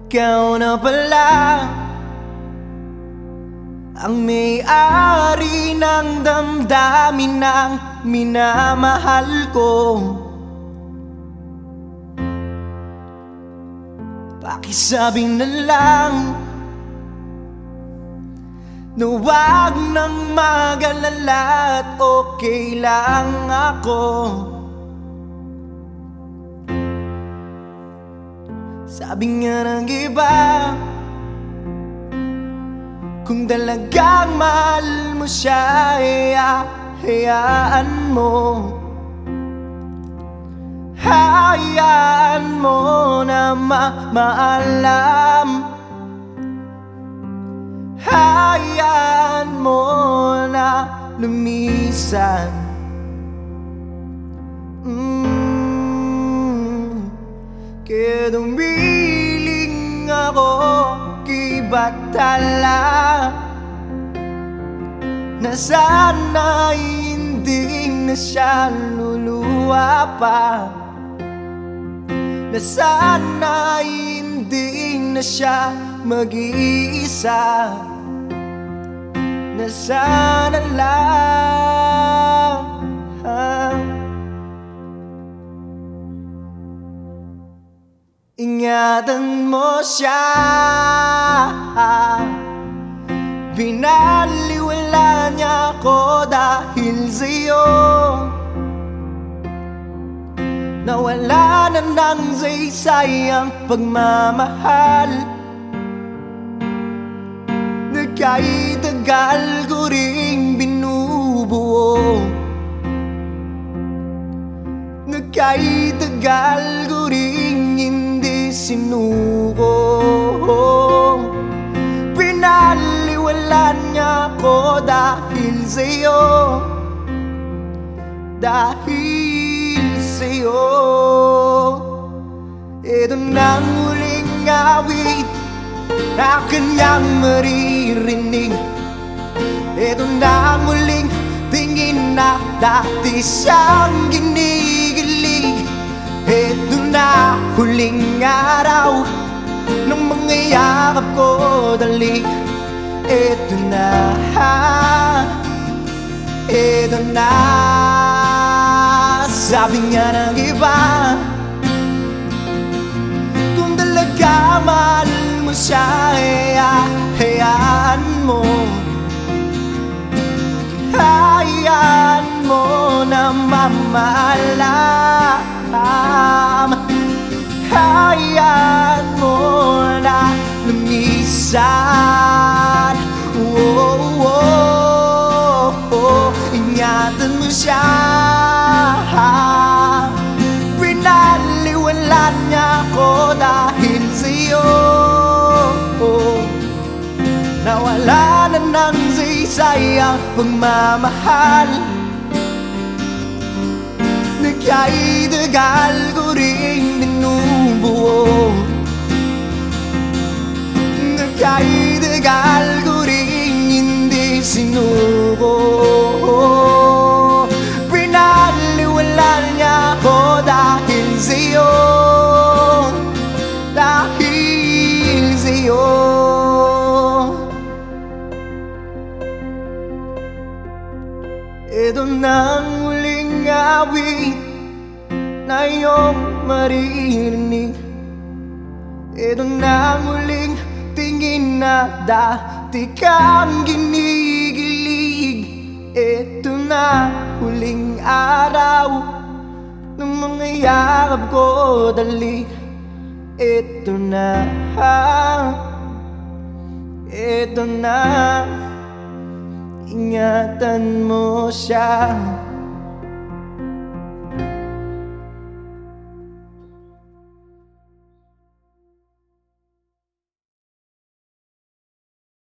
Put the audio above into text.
Ikaw na pala ang may-ari ng damdamin ng minamahal ko. Pakisabi na lang na huwag nang mag-alala at okay lang ako. Sabi nga ng iba, kung talagang mahal mo siya, hayaan mo. Hayaan mo na maalam. Hayaan mo na lumisan. Kaya dumiling ako kay Bathala, na sana hindi na siya luluwa pa, na sana hindi na siya mag-iisa, na sana lang ingatan mo siya. Binaliwala niya ako dahil sa'yo. Nawala na ng saysayang pagmamahal na kahit tagal ko ring binubuo, na kahit tagal ko ring hindi sinuko. Pinaliwala niya ako dahil sa'yo, dahil sa'yo. Ito na ang huling awit na kanyang maririnig. Ito na ang huling tingin na dati siyang ginigilig. Ito na huling araw ng mga yakap ko dali. Ito na, ito na. Sabi nga ng iba, kung talaga mahal mo siya, hayaan mo. Hayaan mo na mamaalam. Hayaan mo na lumisan. Ingatan mo siya. Pinaliwala niya ako dahil sa'yo. Nawala na ng saysayang pagmamahal na kahit tagal ko ring binubuo, na kahit tagal ko ring hindi sinuko. Pinaliwala niya ako dahil sa'yo, dahil sa'yo. Ito na ang huling awit na iyong maririnig. Ito na ang huling tingin na dati kang ginigilig. Ito na huling araw ng mga yakap ko dali. Ito na, ito na. Ingatan mo siya.